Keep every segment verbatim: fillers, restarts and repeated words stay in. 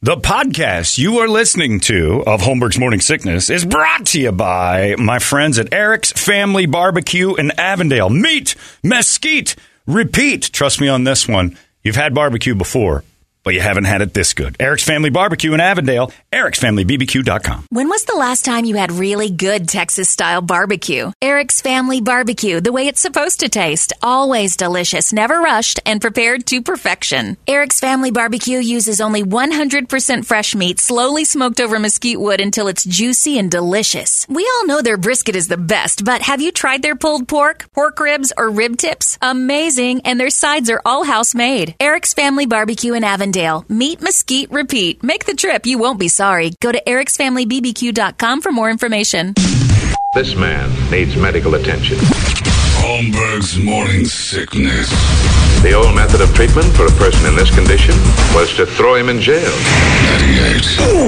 The podcast you are listening to of Holmberg's Morning Sickness is brought to you by my friends at Eric's Family Barbecue in Avondale. Meet, mesquite, repeat. Trust me on this one. You've had barbecue before, but you haven't had it this good. Eric's Family Barbecue in Avondale, erics family b b q dot com. When was the last time you had really good Texas-style barbecue? Eric's Family Barbecue, the way it's supposed to taste. Always delicious, never rushed, and prepared to perfection. Eric's Family Barbecue uses only one hundred percent fresh meat, slowly smoked over mesquite wood until it's juicy and delicious. We all know their brisket is the best, but have you tried their pulled pork, pork ribs, or rib tips? Amazing, and their sides are all house-made. Eric's Family Barbecue in Avondale. Meet, mesquite, repeat. Make the trip. You won't be sorry. Go to erics family b b q dot com for more information. This man needs medical attention. Holmberg's Morning Sickness. The old method of treatment for a person in this condition was to throw him in jail. ninety-eight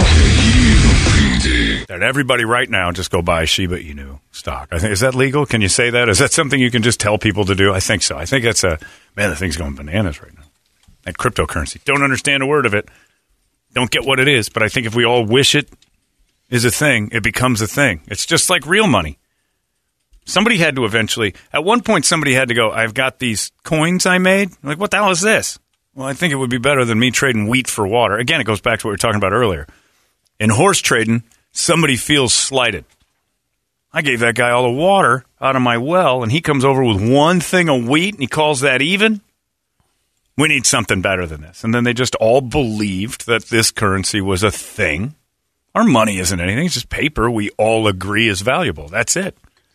K U P D. That everybody right now just go buy Shiba Inu stock. I think, is that legal? Can you say that? Is that something you can just tell people to do? I think so. I think that's a, man, the thing's going bananas right now. That cryptocurrency. Don't understand a word of it. Don't get what it is. But I think if we all wish it is a thing, it becomes a thing. It's just like real money. Somebody had to eventually, at one point somebody had to go, I've got these coins I made. I'm like, what the hell is this? Well, I think it would be better than me trading wheat for water. Again, it goes back to what we were talking about earlier. In horse trading, somebody feels slighted. I gave that guy all the water out of my well, and he comes over with one thing of wheat, and he calls that even? We need something better than this. And then they just all believed that this currency was a thing. Our money isn't anything. It's just paper we all agree is valuable. That's it.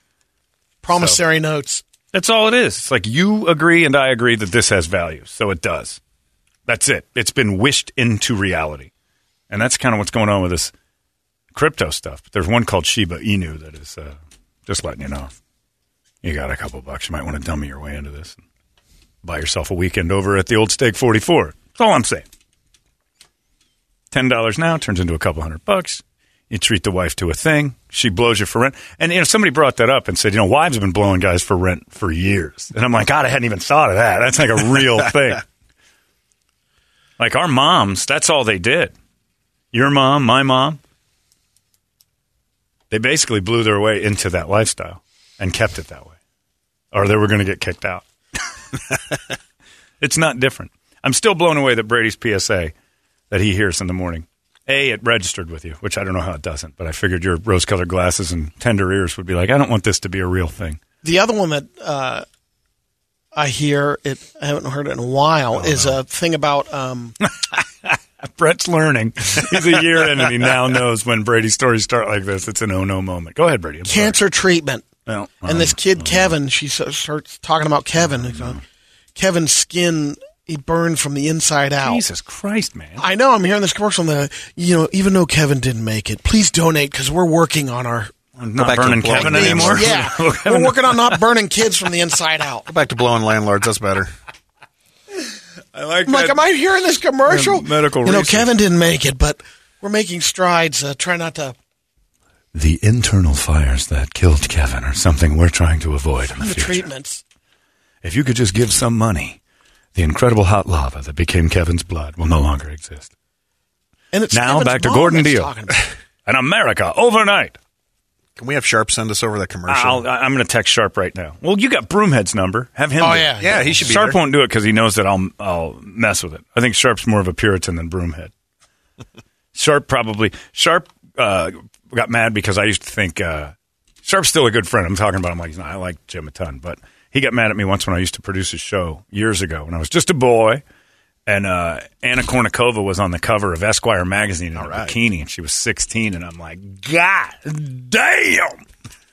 Promissory so, notes. That's all it is. It's like you agree and I agree that this has value. So it does. That's it. It's been wished into reality. And that's kind of what's going on with this crypto stuff. But there's one called Shiba Inu that is uh, just letting you know. You got a couple bucks. You might want to dummy your way into this. Buy yourself a weekend over at the old Steak forty-four. That's all I'm saying. ten dollars now turns into a couple hundred bucks. You treat the wife to a thing. She blows you for rent. And, you know, somebody brought that up and said, you know, wives have been blowing guys for rent for years. And I'm like, God, I hadn't even thought of that. That's like a real thing. Like our moms, that's all they did. Your mom, my mom. They basically blew their way into that lifestyle and kept it that way. Or they were going to get kicked out. It's not different. I'm still blown away that Brady's P S A that he hears in the morning. A, it registered with you, which I don't know how it doesn't, but I figured your rose-colored glasses and tender ears would be like, I don't want this to be a real thing. The other one that uh, I hear, it I haven't heard it in a while, oh, is no. a thing about... Um, Brett's learning. He's a year in and he now knows when Brady's stories start like this. It's an oh-no moment. Go ahead, Brady. I'm Cancer sorry. treatment. Well, and um, this kid, um, Kevin, she starts talking about Kevin. Um, Kevin's skin, he burned from the inside out. Jesus Christ, man. I know. I'm hearing this commercial. And the, you know, even though Kevin didn't make it, please donate because we're working on our... I'm not burning Kevin anymore? Yeah. We're working on not burning kids from the inside out. Go back to blowing landlords. That's better. I like I'm that. like, am I hearing this commercial? Yeah, medical You know, research. Kevin didn't make it, but we're making strides. Uh, try not to... The internal fires that killed Kevin are something we're trying to avoid in the, the future. treatments. If you could just give some money, the incredible hot lava that became Kevin's blood will no longer exist. And it's now Kevin's back to mom Gordon that's Deal. talking about it. And America overnight. Can we have Sharp send us over that commercial? I'll, I'm going to text Sharp right now. Well, you got Broomhead's number. Have him. Oh, do it. yeah. Yeah, he should be Sharp there. won't do it because he knows that I'll I'll mess with it. I think Sharp's more of a Puritan than Broomhead. Sharp probably Sharp uh, got mad because I used to think uh, Sharp's still a good friend. I'm talking about him like he's not. I like Jim a ton, but he got mad at me once when I used to produce his show years ago when I was just a boy. And uh, Anna Kournikova was on the cover of Esquire magazine in a right. bikini, and she was sixteen. And I'm like, God damn.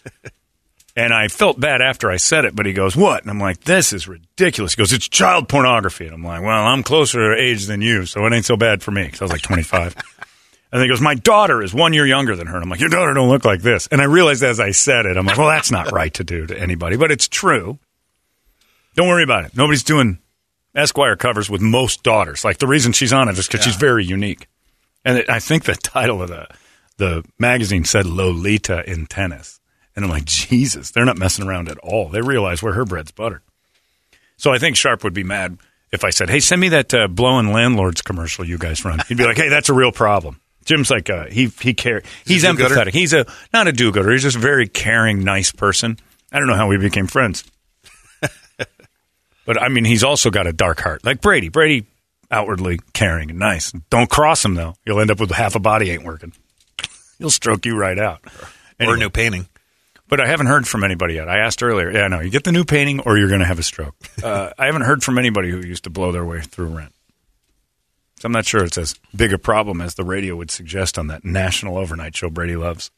And I felt bad after I said it, but he goes, what? And I'm like, this is ridiculous. He goes, it's child pornography. And I'm like, well, I'm closer to age than you, so it ain't so bad for me, because I was like twenty-five. And then he goes, my daughter is one year younger than her. And I'm like, your daughter don't look like this. And I realized as I said it, I'm like, well, that's not right to do to anybody, but it's true. Don't worry about it. Nobody's doing Esquire covers with most daughters. Like, the reason she's on it is because yeah. she's very unique. And it, I think the title of the the magazine said Lolita in tennis. And I'm like, Jesus, they're not messing around at all. They realize where her bread's buttered. So I think Sharp would be mad if I said, hey, send me that uh, blowing landlords commercial you guys run. He'd be like, hey, that's a real problem. Jim's like, uh, he he care. He's empathetic. He's a not a do-gooder. He's just a very caring, nice person. I don't know how we became friends. But, I mean, he's also got a dark heart. Like Brady. Brady, outwardly caring and nice. Don't cross him, though. You'll end up with half a body ain't working. He'll stroke you right out. Anyway. Or a new painting. But I haven't heard from anybody yet. I asked earlier. Yeah, no, you get the new painting or you're going to have a stroke. Uh, I haven't heard from anybody who used to blow their way through rent. So I'm not sure it's as big a problem as the radio would suggest on that national overnight show Brady loves.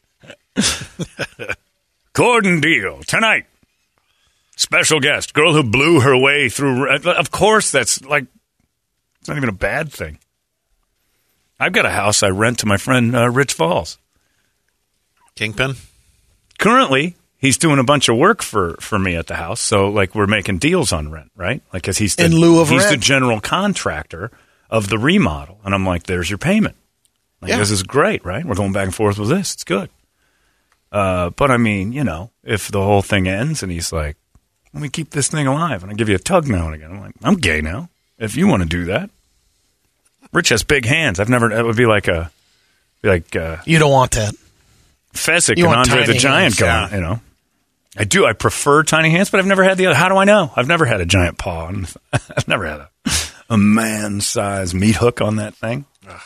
Gordon Deal, tonight. Special guest, girl who blew her way through rent. Of course, that's like, it's not even a bad thing. I've got a house I rent to my friend uh, Rich Falls. Kingpin? Currently, he's doing a bunch of work for, for me at the house. So, like, we're making deals on rent, right? Like, because he's the, in lieu of he's rent. the general contractor of the remodel. And I'm like, there's your payment. Like, yeah. This is great, right? We're going back and forth with this. It's good. Uh, but, I mean, you know, if the whole thing ends and he's like, let me keep this thing alive and I give you a tug now and again. I'm like, I'm gay now. If you want to do that. Rich has big hands. I've never, that would be like a, be like, uh, you don't want that. Fezzik You and want Andre the tiny Giant hands, going, yeah. you know. I do. I prefer tiny hands, but I've never had the other. How do I know? I've never had a giant paw. I've never had a, a man-sized meat hook on that thing. Ugh.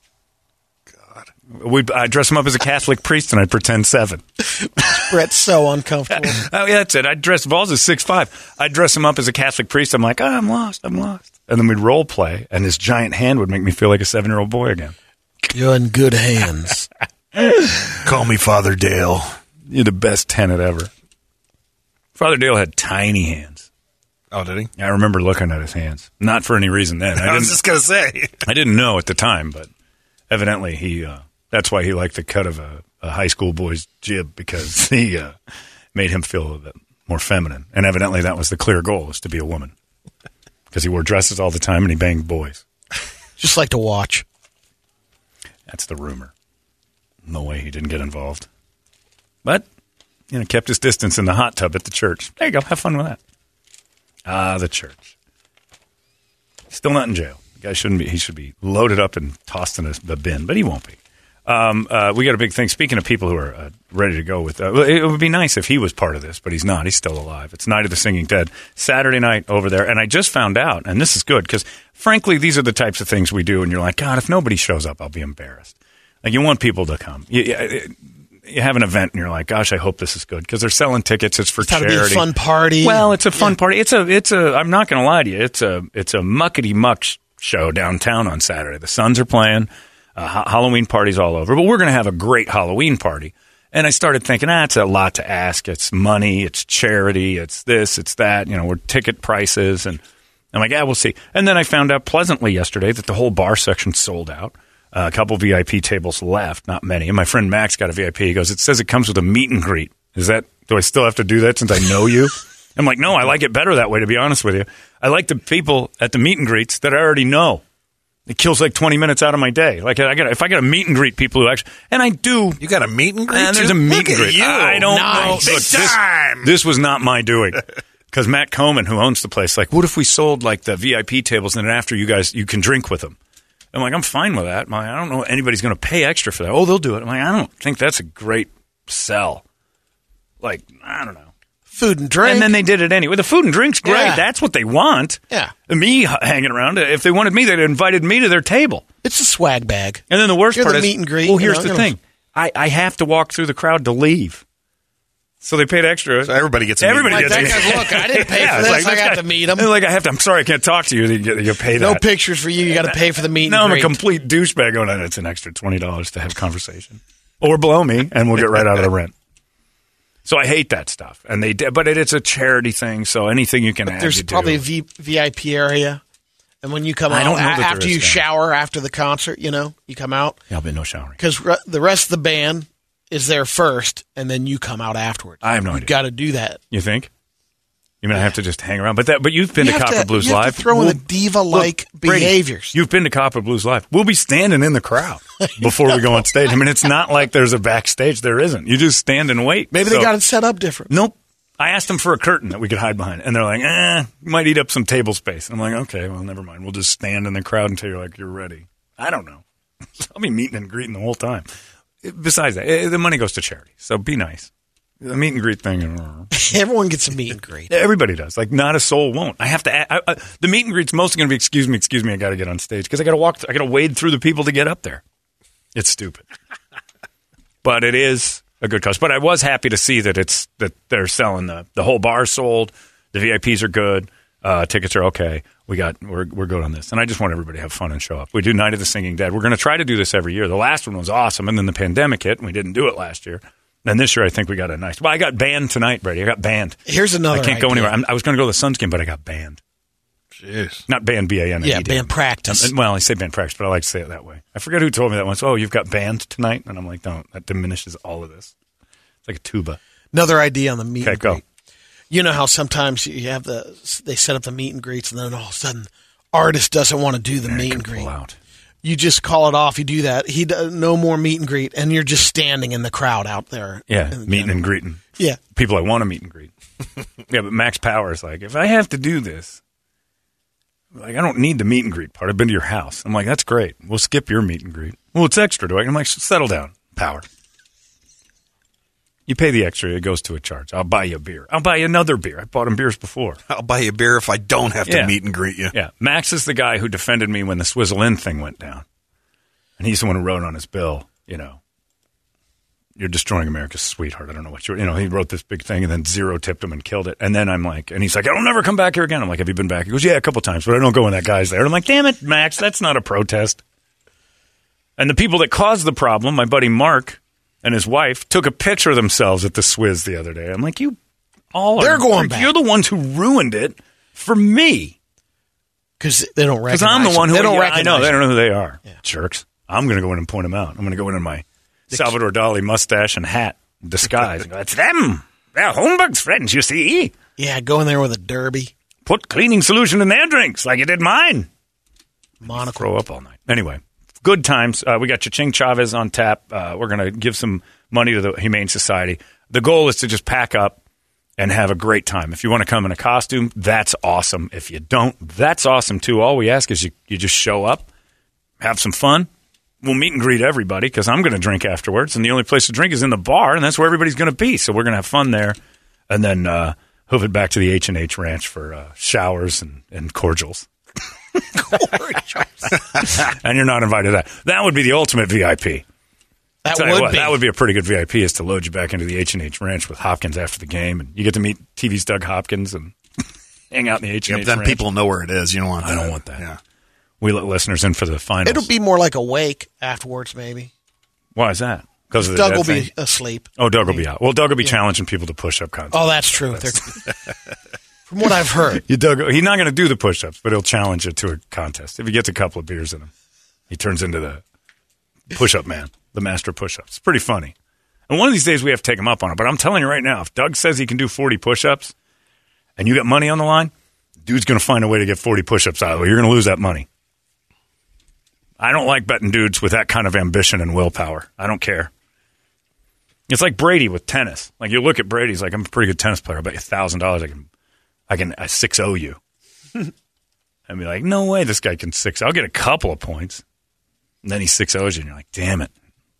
God. We'd, I'd dress him up as a Catholic priest and I'd pretend seven. Brett's so uncomfortable. Oh, yeah, that's it. I'd dress Balls as six five. I'd dress him up as a Catholic priest. I'm like, oh, I'm lost. I'm lost. And then we'd role play, and his giant hand would make me feel like a seven-year-old boy again. You're in good hands. Call me Father Dale. You're the best tenant ever. Father Dale had tiny hands. Oh, did he? I remember looking at his hands. Not for any reason then. I, I was didn't- just going to say. I didn't know at the time, but evidently he, uh, that's why he liked the cut of a, a high school boy's jib, because he uh, made him feel a bit more feminine. And evidently that was the clear goal, was to be a woman. Because he wore dresses all the time and he banged boys. Just like to watch. That's the rumor. No way he didn't get involved. But, you know, kept his distance in the hot tub at the church. There you go. Have fun with that. Ah, the church. Still not in jail. The guy shouldn't be. He should be loaded up and tossed in a, the bin, but he won't be. Um, uh, we got a big thing. Speaking of people who are uh, ready to go with, uh, it would be nice if he was part of this, but he's not. He's still alive. It's Night of the Singing Dead, Saturday night over there. And I just found out, and this is good, because frankly, these are the types of things we do, and you're like, God, if nobody shows up, I'll be embarrassed. Like, you want people to come. You, you, you have an event, and you're like, gosh, I hope this is good, because they're selling tickets. It's for It's got to charity. be a fun party. Well, it's a fun Yeah. party. It's a, it's a. I'm not going to lie to you. It's a, it's a muckety muck sh- show downtown on Saturday. The Suns are playing. Uh, ha- Halloween parties all over, but we're going to have a great Halloween party. And I started thinking, ah, it's a lot to ask. It's money, it's charity, it's this, it's that. You know, we're ticket prices, and I'm like, yeah, we'll see. And then I found out pleasantly yesterday that the whole bar section sold out. Uh, a couple V I P tables left, not many. And my friend Max got a V I P. He goes, it says it comes with a meet and greet. Is that? Do I still have to do that since I know you? I'm like, no, I like it better that way. To be honest with you, I like the people at the meet and greets that I already know. It kills like twenty minutes out of my day. Like, I got if I got to meet and greet people who actually, and I do. You got a meet and greet? And there's too? a meet Look and at greet. you. I don't Nice. know. Big Look, this, time. this was not my doing. Because Matt Coleman, who owns the place, like, what if we sold like the V I P tables, and then after you guys, you can drink with them? I'm like, I'm fine with that. I'm like, I don't know anybody's going to pay extra for that. Oh, they'll do it. I'm like, I don't think that's a great sell. Like, I don't know. Food and drink. And then they did it anyway. The food and drink's great. Yeah. That's what they want. Yeah. Me h- hanging around. If they wanted me, they'd invited me to their table. It's a swag bag. And then the worst You're part the is, meet and greet, well, you here's know, the you know. thing. I, I have to walk through the crowd to leave. So they paid extra. So everybody gets a meet and Everybody greet. gets Like, a that guy's, look, I didn't pay Yeah, for it's this. like, I got guy- to meet him. Like, I have to, I'm sorry, I can't talk to you. You, get- you pay No that. pictures for you. You got to pay for the meet and No, I'm a greet. complete douchebag. Oh, no, it's an extra twenty dollars to have conversation. Or blow me, and we'll get right out of the rent. So I hate that stuff. And they, But it, it's a charity thing, so anything you can add, There's you do. probably a v- VIP area. And when you come I out, don't know a- that there after is you that. shower after the concert, you know, you come out. Yeah, I'll be no showering. Because re- the rest of the band is there first, and then you come out afterwards. I have no you idea. got to do that. You think? You mean I have to just hang around? But that, but you've been You to have Copper to- Blues you have to Live. throw in We'll- the diva-like Look, Brady, behaviors. You've been to Copper Blues Live. We'll be standing in the crowd before we go on stage. I mean, it's not like there's a backstage. There isn't. You just stand and wait. Maybe So- they got it set up different. Nope. I asked them for a curtain that we could hide behind, and they're like, eh, you might eat up some table space. I'm like, okay, well, never mind. We'll just stand in the crowd until you're like, you're ready. I don't know. I'll be meeting and greeting the whole time. Besides that, the money goes to charity, so be nice. The meet and greet thing. Everyone gets a meet and greet. Everybody does. Like, not a soul won't. I have to. I, I, the meet and greet's mostly going to be, excuse me, excuse me, I got to get on stage because I got to walk. Th- I got to wade through the people to get up there. It's stupid, but it is a good cause. But I was happy to see that it's that they're selling the the whole bar sold. The V I Ps are good. Uh, tickets are okay. We got we're we're good on this, and I just want everybody to have fun and show up. We do Night of the Singing Dead. We're going to try to do this every year. The last one was awesome, and then the pandemic hit, and we didn't do it last year. And this year, I think we got a nice. Well, I got banned tonight, Brady. I got banned. Here's another. I can't idea. go anywhere. I'm, I was going to go to the Suns game, but I got banned. Jeez. Not banned, B A N. Yeah, banned practice. Um, well, I say banned practice, but I like to say it that way. I forget who told me that once. Oh, you've got banned tonight, and I'm like, don't. That diminishes all of this. It's like a tuba. Another idea on the meet Okay, and go. greet. You know how sometimes you have the they set up the meet and greets, and then all of a sudden, artist doesn't want to do the Yeah, meet can and greet. pull out. You just call it off. You do that. He does no more meet and greet, and you're just standing in the crowd out there. Yeah, in the meeting general. and greeting. Yeah. People I want to meet and greet. Yeah, but Max Power is like, if I have to do this, like I don't need the meet and greet part. I've been to your house. I'm like, that's great. We'll skip your meet and greet. Well, it's extra, do I? I'm like, settle down, Power. You pay the extra, it goes to a charge. I'll buy you a beer. I'll buy you another beer. I bought him beers before. I'll buy you a beer if I don't have to Yeah. meet and greet you. Yeah, Max is the guy who defended me when the Swizzle In thing went down. And he's the one who wrote on his bill, you know, you're destroying America's sweetheart. I don't know what you're, you know, he wrote this big thing and then zero tipped him and killed it. And then I'm like, and he's like, I'll never come back here again. I'm like, have you been back? He goes, yeah, a couple times, but I don't go when that guy's there. And I'm like, damn it, Max, that's not a protest. And the people that caused the problem, my buddy Mark and his wife, took a picture of themselves at the Swizz the other day. I'm like, you all are, They're going back. You're the ones who ruined it for me. Because they don't recognize. Because I'm the one who, they don't yeah, I recognize. know, they him. don't know who they are. Yeah. Jerks. I'm going to go in and point them out. I'm going to go in in my Salvador Dali mustache and hat disguise. And go, it's them. They're Holmberg's friends, you see. Yeah, go in there with a derby, Put cleaning solution in their drinks like you did mine. monocle. Throw up all night. Anyway, good times. Uh, we got Cha-Ching Chavez on tap. Uh, we're going to give some money to the Humane Society. The goal is to just pack up and have a great time. If you want to come in a costume, that's awesome. If you don't, that's awesome too. All we ask is you, you just show up, have some fun. We'll meet and greet everybody because I'm going to drink afterwards, and the only place to drink is in the bar, and that's where everybody's going to be. So we're going to have fun there, and then uh, hoof it back to the H and H Ranch for uh, showers and, and cordials. And you're not invited to that. That would be the ultimate V I P. That Tell you would what, be. that would be a pretty good V I P is to load you back into the H and H Ranch with Hopkins after the game, and you get to meet T V's Doug Hopkins and hang out in the H and Yep, H then Ranch. people know where it is. You don't want that. I don't want that. Yeah. We let listeners in for the finals. It'll be more like a wake afterwards, maybe. Why is that? Because of the Doug dead will thing? be asleep. Oh, Doug will be out. Well, Doug will be challenging people to push-up contests. Oh, that's true. They're- From what I've heard, You Doug, he's not going to do the push-ups, but he'll challenge you to a contest. If he gets a couple of beers in him, he turns into the push-up man, the master of push-ups. It's pretty funny. And one of these days we have to take him up on it. But I'm telling you right now, if Doug says he can do forty push-ups and you got money on the line, dude's going to find a way to get forty push-ups out of it. You're going to lose that money. I don't like betting dudes with that kind of ambition and willpower. I don't care. It's like Brady with tennis. Like you look at Brady, he's like, I'm a pretty good tennis player. I bet you a thousand dollars I can, I can I six oh you. I'd be like, no way, this guy can six. I'll get a couple of points. And then he six ohs you, and you're like, damn it.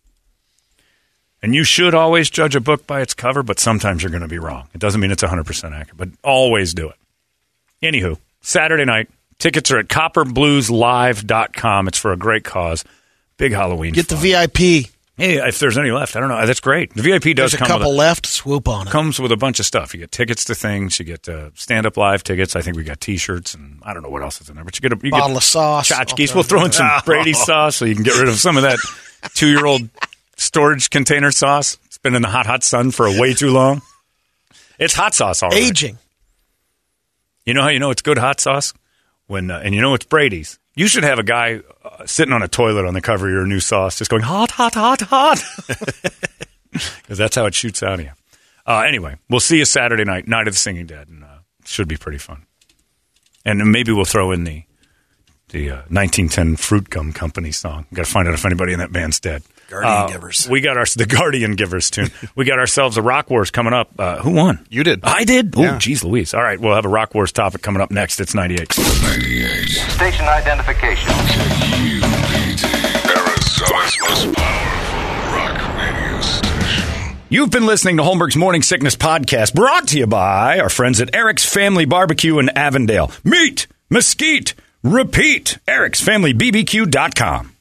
And you should always judge a book by its cover, but sometimes you're going to be wrong. It doesn't mean it's one hundred percent accurate, but always do it. Anywho, Saturday night. Tickets are at copper blues live dot com. It's for a great cause. Big Halloween get the fun. V I P. Hey, if there's any left, I don't know. That's great. The V I P does There's a come couple with a, left. Swoop on it. comes with a bunch of stuff. You get tickets to things. You get uh, stand-up live tickets. I think we got T-shirts, and I don't know what else is in there. But you get a you Bottle get of sauce. tchotchkes. We'll throw in some Brady sauce so you can get rid of some of that two-year-old storage container sauce. It's been in the hot, hot sun for way too long. It's hot sauce, all right. Aging. You know how you know it's good hot sauce? When uh, and you know it's Brady's. You should have a guy uh, sitting on a toilet on the cover of your new sauce just going, hot, hot, hot, hot. Because that's how it shoots out of you. Uh, anyway, we'll see you Saturday night, Night of the Singing Dead, and uh, it should be pretty fun. And maybe we'll throw in the the uh, nineteen ten Fruit Gum Company song. Got to find out if anybody in that band's dead. Guardian Uh, Givers. We got our the Guardian Givers tune. We got ourselves a Rock Wars coming up. Uh, who won? You did. I did? Oh, Yeah. geez Louise. All right, we'll have a Rock Wars topic coming up next. It's ninety-eight. ninety-eight. Station identification. K U P D. Arizona's most powerful rock radio station. You've been listening to Holmberg's Morning Sickness Podcast, brought to you by our friends at Eric's Family Barbecue in Avondale. Meet, mesquite, repeat. Eric's Family B B Q dot com.